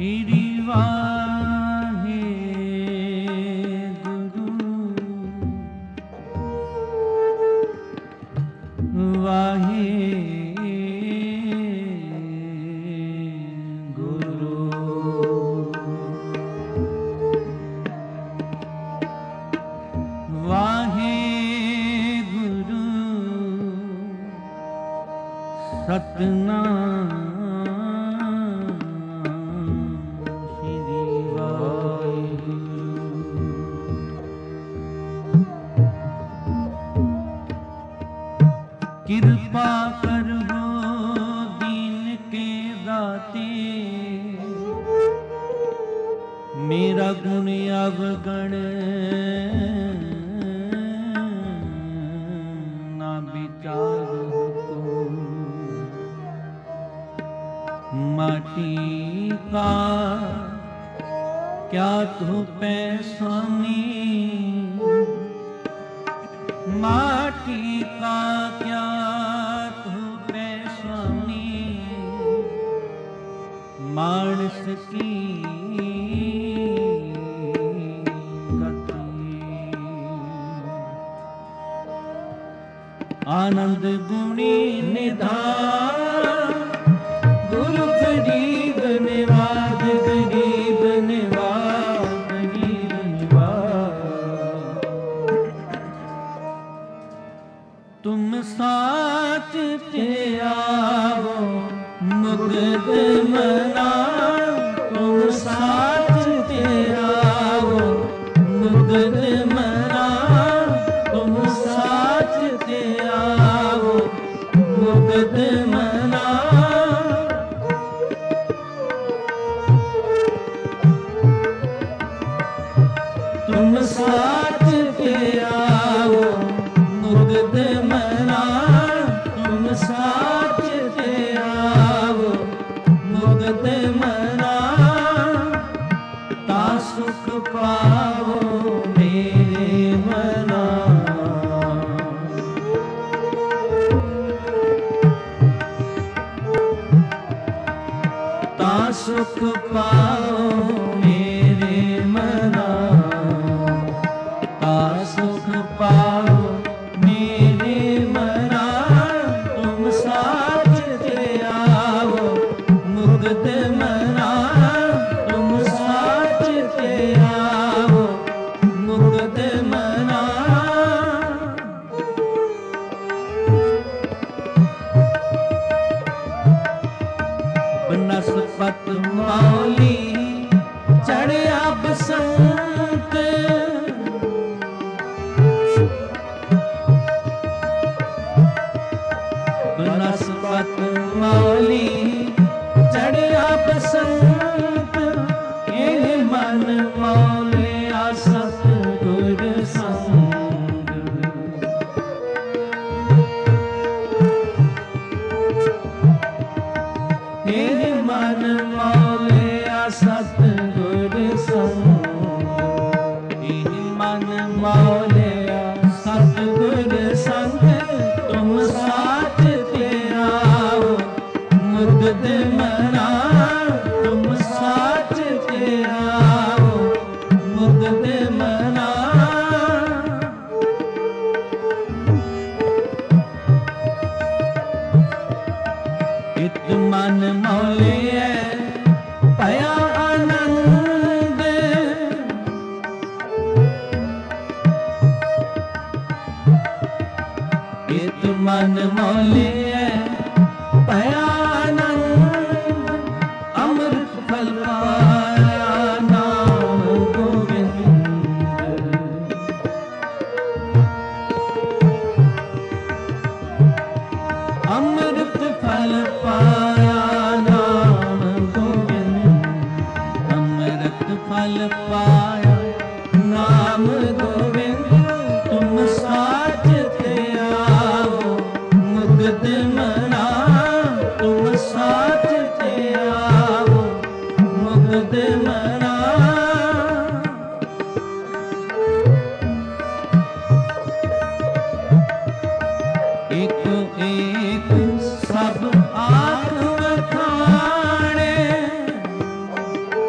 श्री वाहे गुरु वाहे गुरु वाहे गुरु सतनाम कृपा करो दीन के दाते मेरा गुण अवगण ना विचार को माटी का क्या तू पैसानी माटी का क्या तू पैसानी मानस की गति आनंद गुणी निधान गुरु गरीब निवाज गरीब निवाज गरीब निवाज तुम साथ ते आओ मुक्त मना तुम साथ ते आओ मुक्त मना तुम साथ ते आओ मुक्त मना तुम साथ ते आओ मुक्त मना तुम साथ ते आओ मुक्त मना ता सुख पाओ मेरे मना ता सुख पाओ मेरे मना ता सुख पाओ मेरे मना तुम साथ ते आओ मुक्त मना तुम साथ ते आओ मुक्त मना बनस्पत मौली चढ़िया बसंत बनस्पत मौली चढ़िया बसंत ये मन मौलिया सतगुर संग ये मन मौलिया सतगुर संग ये मन मौलिया सतगुर संग तुम साथ ते आओ मुक्त मना तुम साथ ते आओ मुक्त मना इत मन मौले पया आनंद इत मन मौले पया आनंद अमृत फल पाया नाम गोविंद अमृत फल पाया नाम गोविंद अमृत फल पाया नाम गोविंद तुम साथ ते आओ मुक्त मना तुम साथ ते आओ मुक्त मना एक एक सब आत्म खाने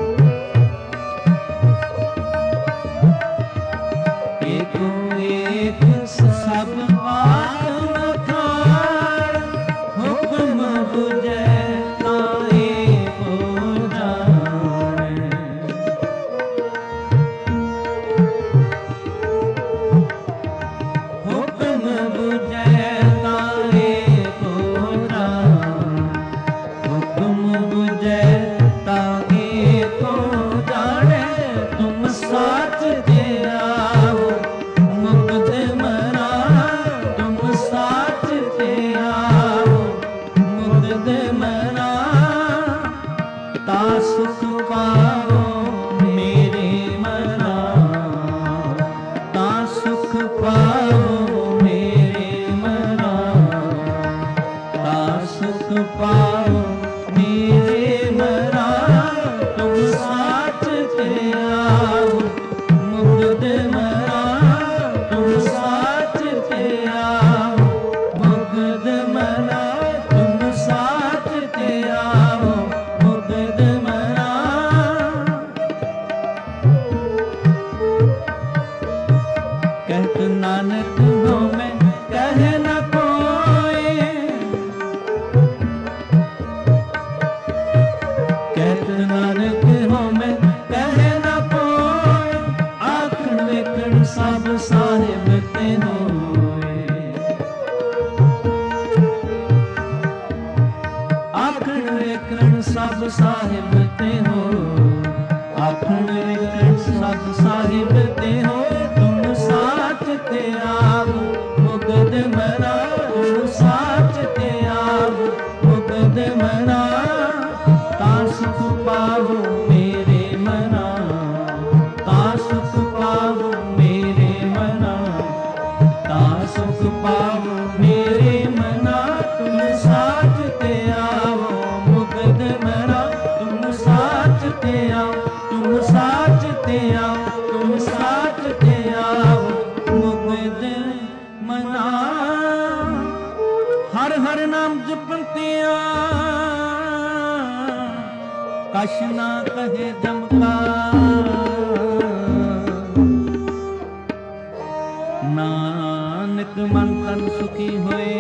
पाओ मेरे मरा तुम साथ ते आओ मुग्ध मरा तुम साथ ते आओ मुग्ध मरा तुम साथ ते आओ मुग्ध मरा कहत नानक हो मैं कह न कोई कहत नानक हो मैं कह न कोई आखण वेखण सब साहिब ते होए आखण वेखण सब साहिब ते हो आखण वेखण सब साहिब ते हो तुम साथ ते आओ मुग्ध मरा तुम साथ ते आओ मुग्ध मरा ता सुख पावो मेरे मना ता सुख पावो मेरे मना ता सुख पावो मेरे मना तुम साथ ते आओ मुग्ध मरा तुम साथ ते आओ तुम साथ ते आओ तुम साथ ते आओ मुग्ध मना हर हर नाम जपतिया कश ना कहे जमका नानक मन तन सुखी होए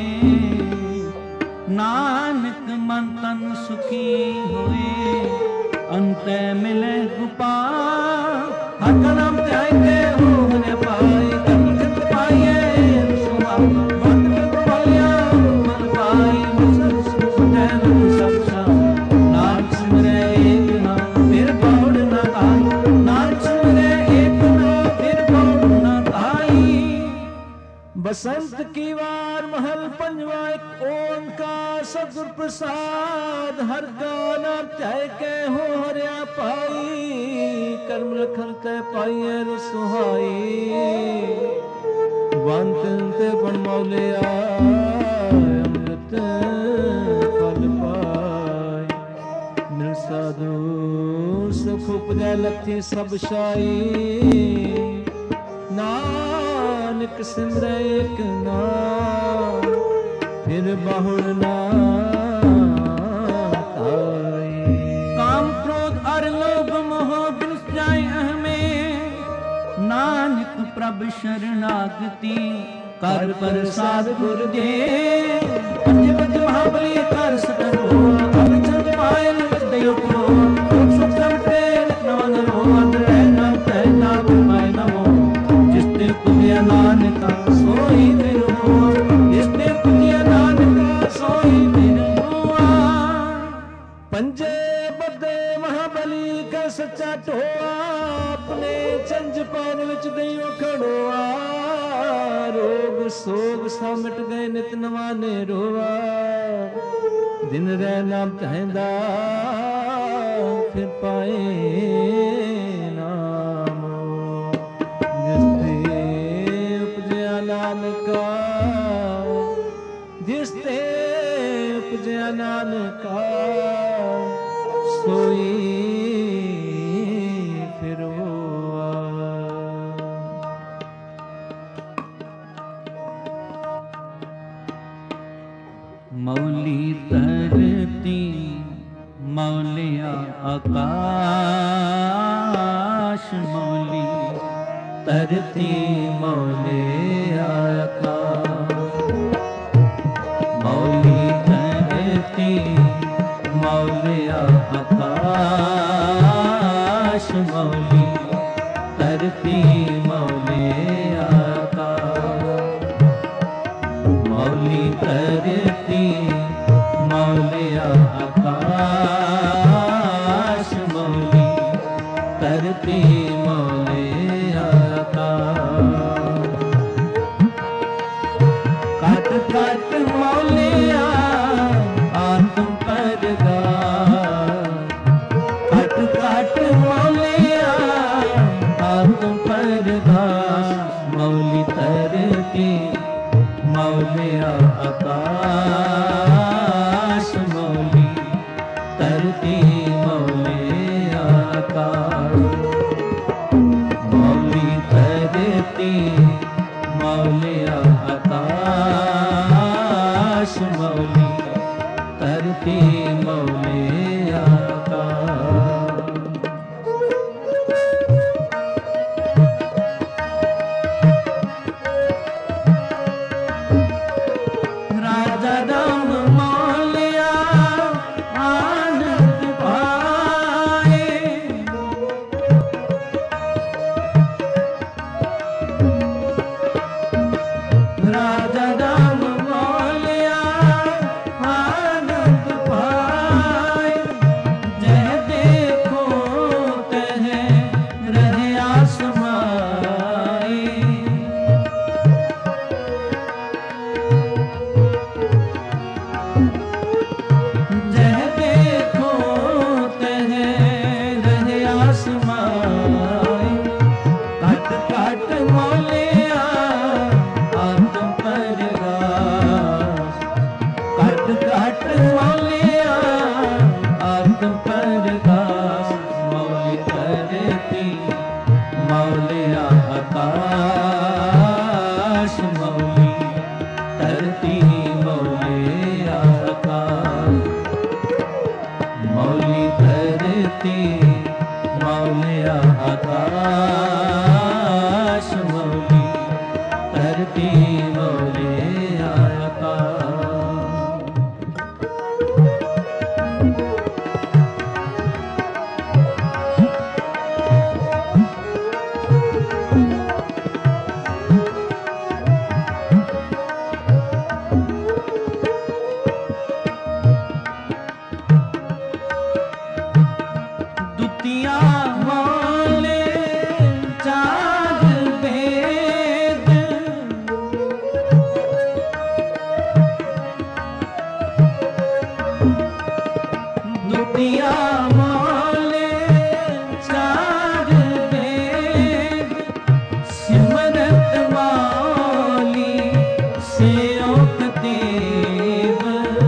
नानक मन तन सुखी होए अंत मिले गोपाल हर का नाम ध्याय के हो ने पाए कर्म चित पाइए सुहाव बात के पाया मन पाई मुसर सुजैन सब शाम नाम सुमरे एक नाम फिर पौड़ न आई नाम सुमरे एक नाम फिर पौड़ न आई बसंत की वार महल पंजवा एक ओंकार सतगुर प्रसाद हर का नाम ध्याय के हो हरिया पाई कर्म रखल ते पाइए रसोहाई वंत ते बन मौलिया अमृत फल पाई मिल साधु सुख उपजै लथी सब शाई नानक सिमरै एक नाम फिर बहुड़ ना काम क्रोध अर लोभ मोह बिनस जाए अहमें नानक प्रभ शरणागति कर प्रसाद गुर दे पंज पंज महाबली कर सतरो अब चंद पायल दयो को सुख समटे नवन रोन रहना तहना तुम्हारे नमो जिसने पुण्य नानका सोई तिरो जिसने पुण्य नानका सोई तिरो पंजे बदे महाबली का सच्चा ढोआ अपने चंज पैर विच दइयो खड़ोआ रोग सोग सा मिट गए नित नवाने रोआ दिन रह नाम चाहदा फिर पाए नाम जिसते उपजया नानका जिसते उपजया नानका सोई फिर होआ मौली धरती मौलिया आकाश मौली धरती मौलिया आकाश मौली धरती मौलिया आकाश मौली धरती मौलिया आकाश मौली धरती मौलिया आकाश मौली धरती मौलिया आकाश काट काट मौलिया आत्म परगा काट काट मौलिया आत्म परगा मौली धरती मौलिया आकाश दिया मौले चार वेद, सिमरत मौली सेवक देव।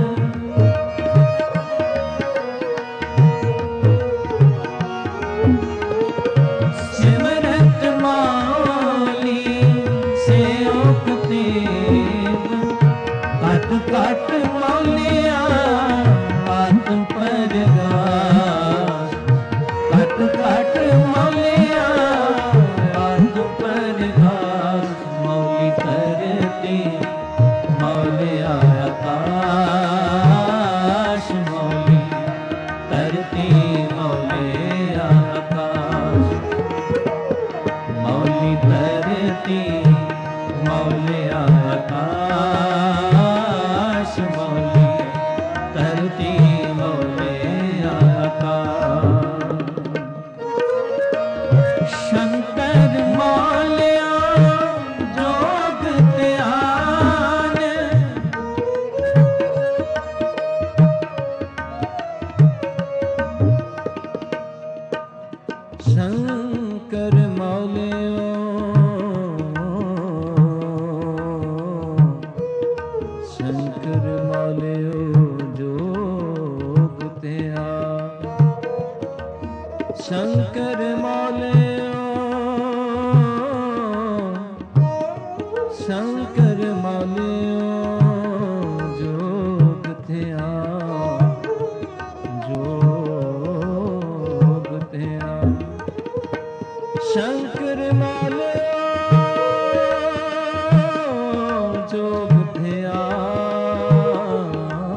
सिमरत मौली सेवक देव, काट काट मौलिया आत्म परगास, काट काट मौलिया आत्म परगास। मौली करते मौलिया आकाश, मौली करते मौलिया आकाश, मौली करते मौलिया आकाश, मौली करते मौलिया आकाश। शंकर मौलिया जोग ध्यान, शंकर मौलिया शंकर मौलियो जोग ध्यान, शंकर मौलियो शंकर मौलियो जोग ध्यान, जोग ध्यान। शंकर मौलियो जोग ध्यान,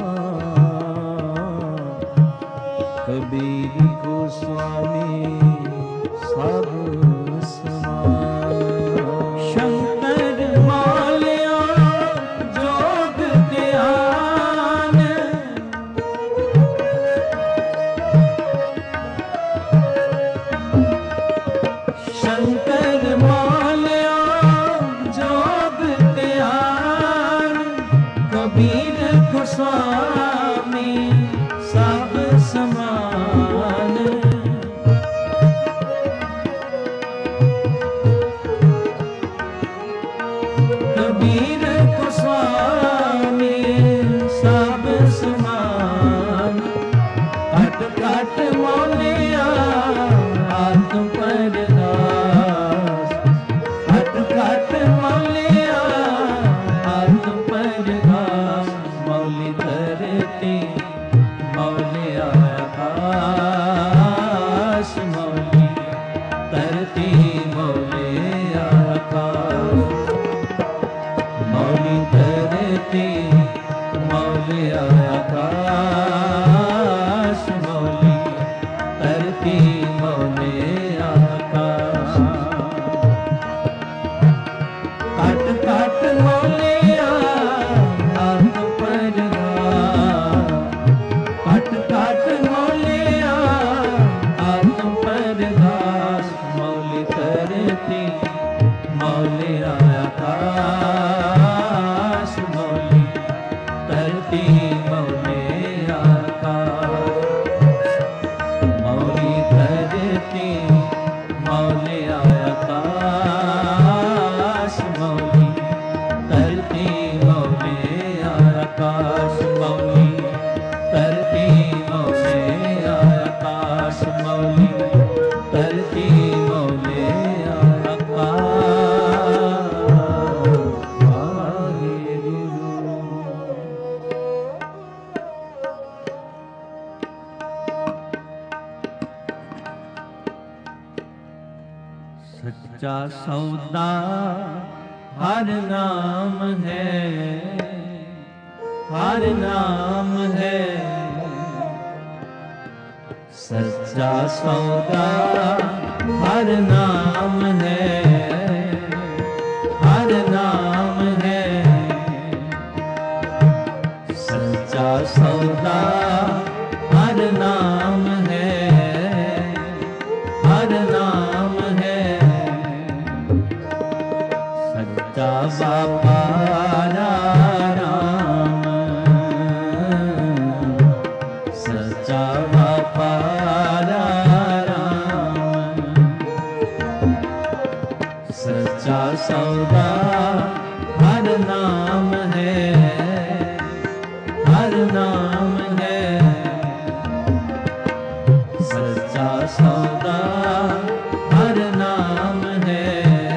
कबीर को स्वामी सब समान। शंकर मौलिया जोग ध्यान, शंकर मौलिया जोग ध्यान, कबीर को स्वामी सब समान। कबीर को स्वामी सब समान, काट काट मौलिया आत्म परगास, काट काट मौलिया आत्म परगास। मौली करते मौलिया आकाश, मौली करते मौलिया आकाश, मौली करते मौलिया आकाश, मौली करते मौलिया आकाश। काट काट मौलिया आत्म परगास, काट काट मौलिया आत्म परगास। मौली करते मौलिया आकाश, मौली करते मौलिया आकाश, मौली करते मौलिया आकाश, मौली करते मौलिया आकाश, मौली करते मौलिया आकाश, मौली करते मौलिया आकाश। वाहेगुरु। सच्चा सौदा हर नाम है, हर नाम है। सच्चा सौदा हर नाम है, हर नाम है। सच्चा सौदा हर नाम है, हर नाम है। सच्चा बाबा राम, सच्चा बाबा नाम है, सच्चा सौदा हर नाम है,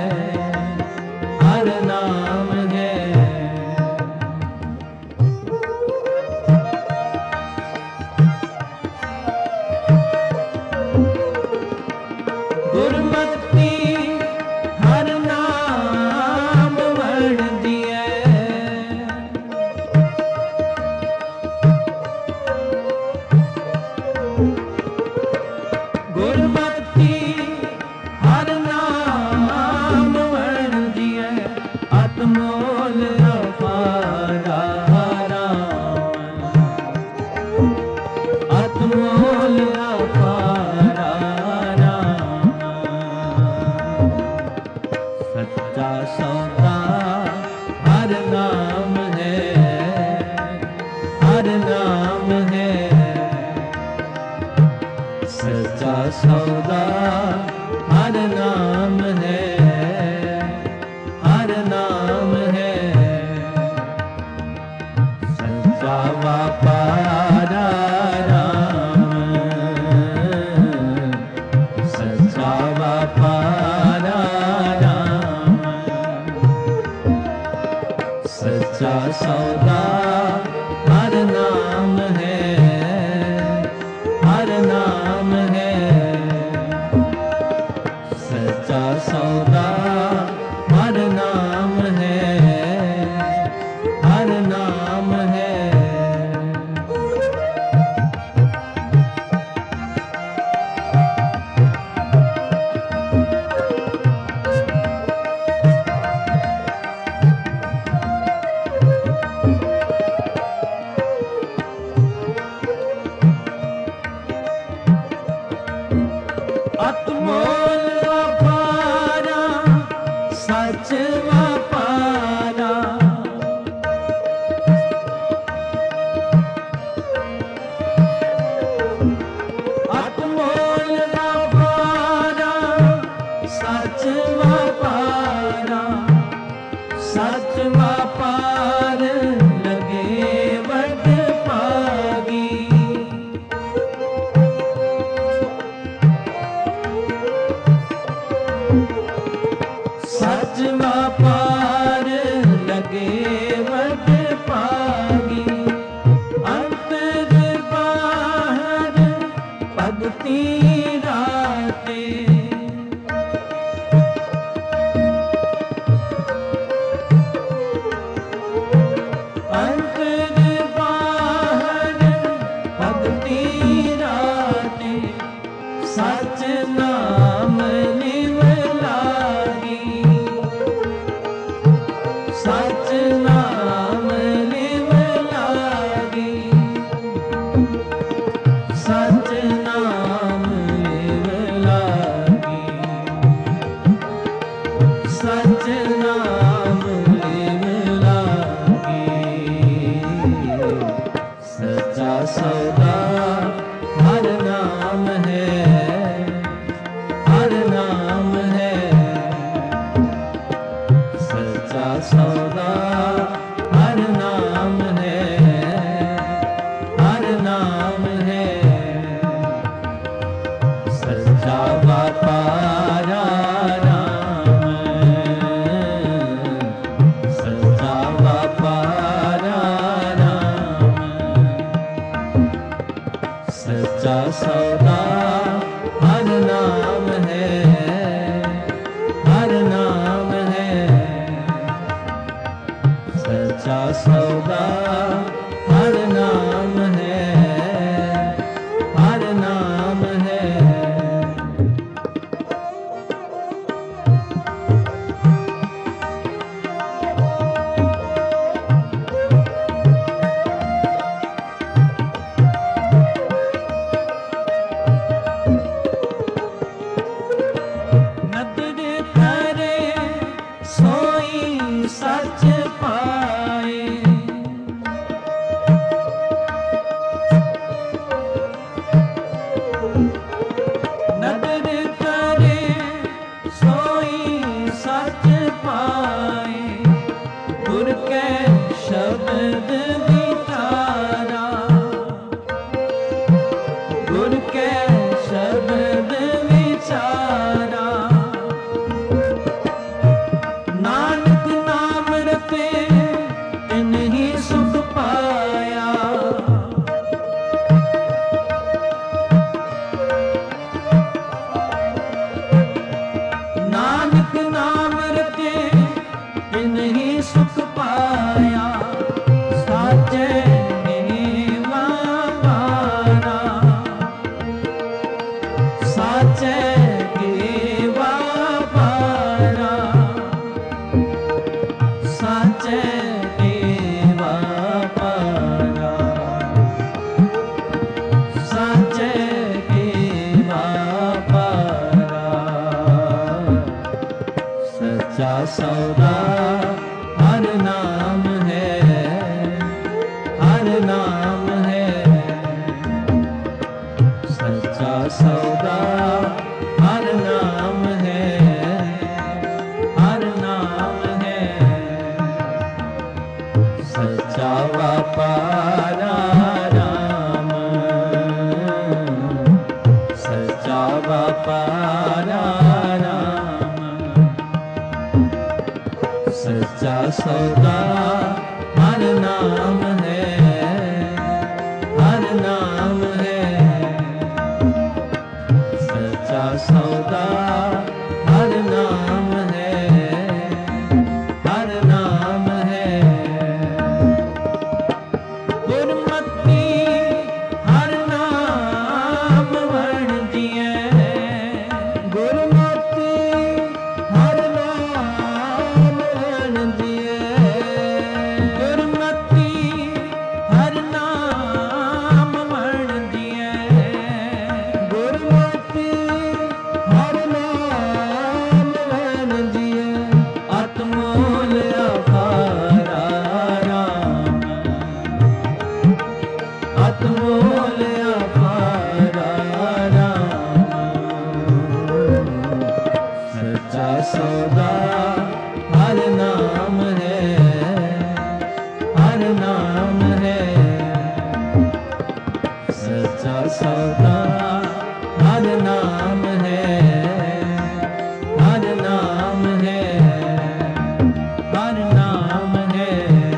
हर नाम है। गुरमति हर नाम वर्ण दिए, गुरमति हर नाम वर्ण दिए, अतमोल अपारा राम, अतमोल अपारा राम। सच्चा सौदा हर नाम है, हर नाम है, सच्चा सौदा हर नाम है, हर नाम है। सच्चा व्यापारा राम, सच्चा व्यापारा राम, सच्चा सौदा हर नाम है, हर नाम है, सच्चा सौदा हर नाम है, हर नाम है। अतमोल अपारा सच व्यापारा, अतमोल अपारा सच व्यापारा, सच व्यापार लगे वट पागी, सच व्यापार लगे वट पागी। अंतर बाहर भगति राते, अंतर बाहर भगति राते, सच नाम लिव लागी, सच नाम लिव लागी, सच नाम लिव लागी, सच नाम लिव लागी। सच्चा सौदा हर नाम है, हर नाम है, सच्चा सौदा हर नाम है, हर नाम है। सच्चा व्यापारा राम, सच्चा व्यापारा राम, सच्चा सौदा हर नाम है, हर नाम है, सच्चा सौदा हर नाम है, हर नाम है। सौदा हर नाम है, हर नाम है। सच्चा सौदा हर नाम है, हर नाम है। सच्चा व्यापारा राम, सच्चा व्यापारा राम। सच्चा सौदा हर नाम है, हर नाम है। सच्चा सौदा हर नाम है, हर नाम है। गुरमति हर नाम वर्ण दिए, गुरमति हर नाम वर्ण दिए, गुरमति हर नाम वर्ण दिए, गुरमति हर नाम वर्ण दिए। अतमोल अपारा राम, अतमोल अपारा राम। सच्चा सौदा हर नाम है, हर नाम है। सच्चा सौदा हर नाम है, हर नाम है, हर नाम है,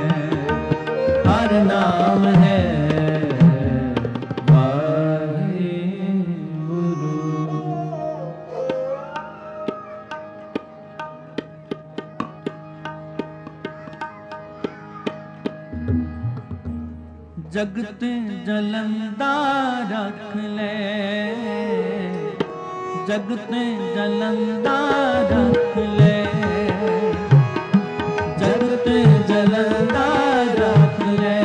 हर नाम है। वाहिगुरु। जगत जलंदा रख ले, जगत जलंदा रख ले, जगत जलंदा रख ले,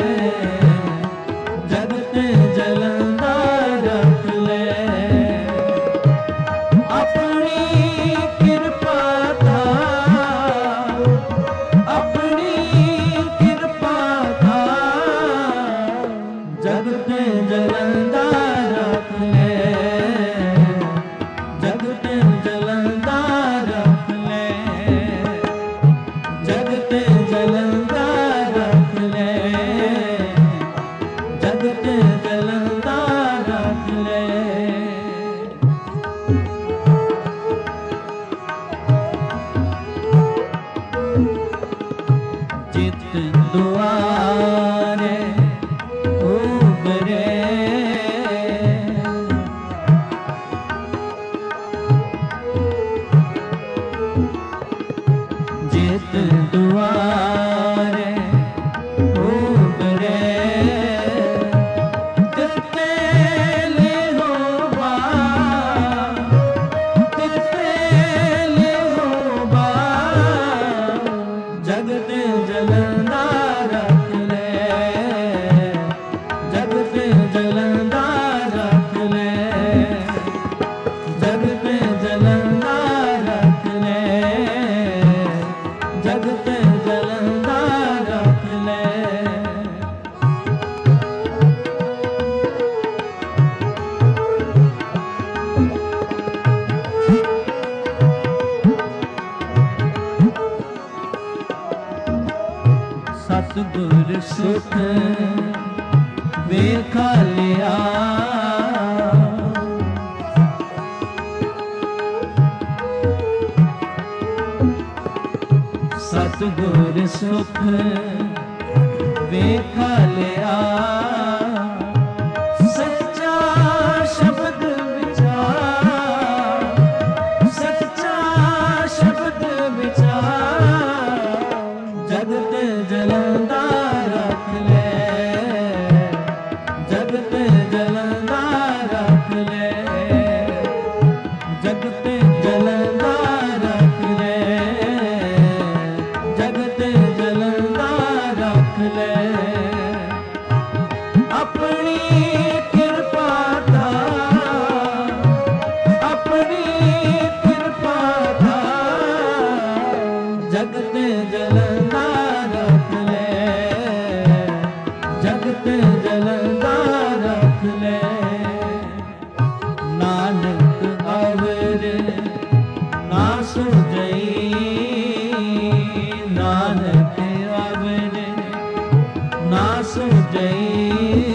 जगत जलंदा रख ले। अपनी कृपा का, अपनी कृपा का जगत जलंदा रख ले, जगत जलंदा रख ले, जगत जलंदा रख ले, जगत जलंदा रख ले। चित दुआरे उबरे, जित दुआरे उबरे। तिते ले हो बा, तिते ले हो बा। जगत जलंदा रख ले, जगत जलंदा रख ले, जगत जलंदा रख ले, जगत जलंदा रख ले। सतगुर सुख वेखा लिया, सतगुर सुख वेखा लिया। सच्चा शब्द विचार, सच्चा शब्द विचार। जगत जलंदा रख ले, जगत जलंदा रख ले, जगत जलंदा रख ले, जगत जलंदा रख ले। अपनी कृपा का, अपनी कृपा का ਜਗਤ ਜਲਦਾ ਰਖ ਲੈ। ਨਾਨਕ ਅਵਰ ਨਾ ਸੁਝਈ, ਨਾਨਕ ਅਵਰ ਨਾ ਸੁਝਈ।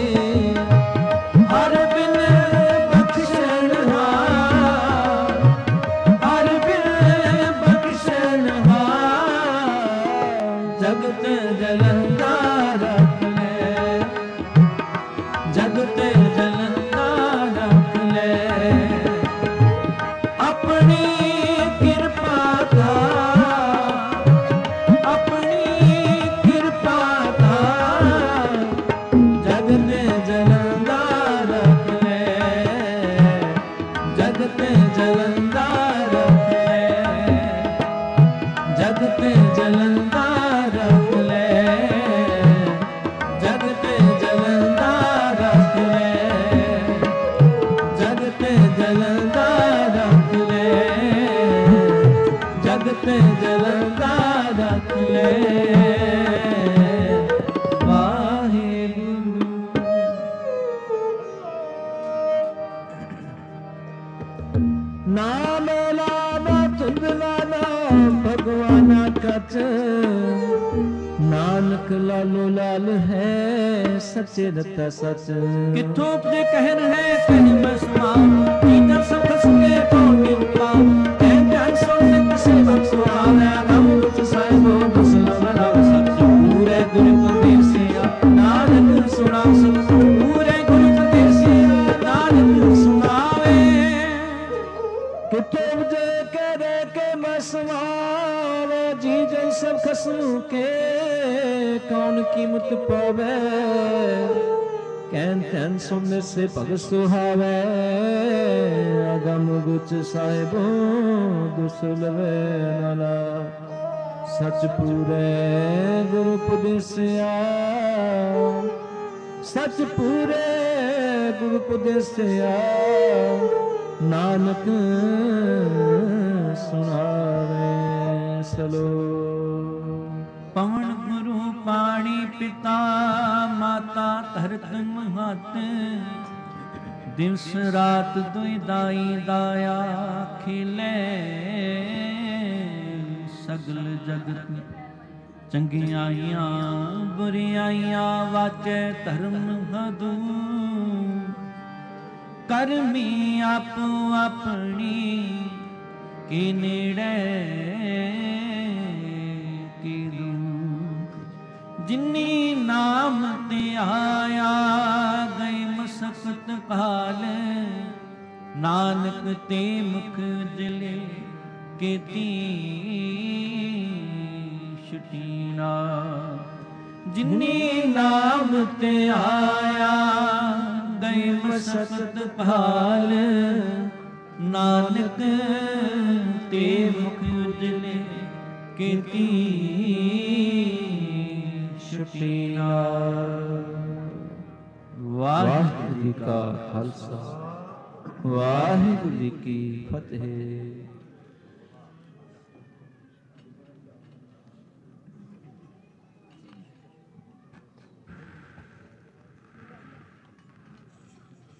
ਹਰ ਬਿਨ ਬਖਸ਼ਣ ਹਾਰ, ਹਰ ਬਿਨ ਬਖਸ਼ਣ ਹਾਰ। ਜਗਤ ਜਲੰਦਾ ਰਖ ਲੈ, ਜਗਤ ਜਲੰਦਾ ਰਖ ਲੈ। ਆਪਣੀ ਕਿਰਪਾ ਦਾ, ਆਪਣੀ ਕਿਰਪਾ ਦਾ। ਜਗਤ ਜਲੰਦਾ ਰਖ ਲੈ, ਜਗਤ ਜਲੰਦਾ ਰਖ ਲੈ। ਜਗਤ ਜਲੰਦਾ ਰਖ ਲੈ, ਜਗਤ ਜਲੰਦਾ ਰਖ ਲੈ। ਜਗਤ ਜਲੰਦਾ ਰਖ ਲੈ, ਜਗਤ ਜਲੰਦਾ ਰਖ ਲੈ। ਵਾਹਿਗੁਰੂ। ਨਾਮ ਲਾਵਾ ਧੁੰਦਲਾ ਨਾਮ ਭਗਵਾਨਾ ਕਚ। ਨਾਨਕ ਲਾਲੋ ਲਾਲ ਹੈ ਸੱਚੇ ਰਤਾ ਸਚ। ਕਿਥੋਂ ਉਪਜੇ ਕਹਿਰ ਹੈ ਕਹੀ ਮੈਂ ਸੁਣਾ। ਕੀਰਤਨ ਸਭ ਖਸਕੇ ਕੌਣ ਕਿਰਪਾ। ਕਹਿ ਧਿਆਨ ਸੁਣ ਨਿਤ ਸੇਵਕ ਸੁਹਾਵੈ। ਗਮ ਗੁਚ ਸਾਹਿਬੋ ਦਸਲੋ ਰਵ ਸਚ। ਪੂਰੇ ਗੁਰੂ ਉਪਦੇਸਿਆ ਨਾਨਕ ਸੁਣਾ ਸਭ। ਪੂਰੇ ਗੁਰੂ ਉਪਦੇਸਿਆ ਨਾਨਕ ਸੁਣਾਵੇ। ਕਿਥੋਂ ਉਪਜੇ ਕਹਿ ਕੇ ਮੈਂ ਸਮਾਵੇ। ਜੀ ਜਨ ਸਭ ਖਸਮ ਕੇ ਕੌਣ ਕੀਮਤ ਪਾਵੇ। ਕਹਿਨ ਧਿਆਨ ਸੁਣ ਸੇ ਭਗਤ ਸੁਹਾਵੇ। ਅਗਮ ਗੁਚ ਸਾਹਿਬੋ ਦੁਸਲਵੇ ਨਾਲਾ। ਸਚ ਪੂਰੇ ਗੁਰੂ ਉਪਦੇਸਿਆ, ਸਚ ਪੂਰੇ ਗੁਰੂ ਉਪਦੇਸਿਆ। ਨਾਨਕ ਸੁਣਾਵੇ ਸਲੋਕ। ਪਵਨ ਗੁਰੂ ਪਾਣੀ ਪਿਤਾ ਮਾਤਾ ਧਰਤ ਮਹਤ। ਦਿਵਸ ਰਾਤ ਦੁਇ ਦਾਈ ਦਾਇਆ ਖਿਲੇ। ਸਗਲ ਜਗਤ ਚੰਗਿਆਈਆਂ ਬੁਰਿਆਈਆਂ ਵਾਚੈ ਧਰਮ ਹਦੂ। ਕਰਮੀ ਆਪੋ ਆਪਣੀ ਕੀ ਨੇੜੇ ਕੀਦੂ। ਜਿਨੀ ਨਾਮ ਤੇ ਆਇਆ ਗਏ ਮਸਕਤ ਕਾਲ। ਨਾਨਕ ਤੇ ਮੁਖ ਦਿਲੇ ਕੀਤੀ ਛੁਟੀਨਾ। ਜਿਨੀ ਨਾਮ ਤੇ ਆਇਆ ਗਏ ਮਸਕਤ ਕਾਲ। ਨਾਨਕ ਤੇ ਮੁਖ ਉਜਲੇ ਕੀਤੀ ਛੁਟੀਨਾ। ਵਾਹਿਗੁਰੂ ਜੀ ਕਾ ਖਾਲਸਾ, ਵਾਹਿਗੁਰੂ ਜੀ ਕੀ ਫਤਿਹ।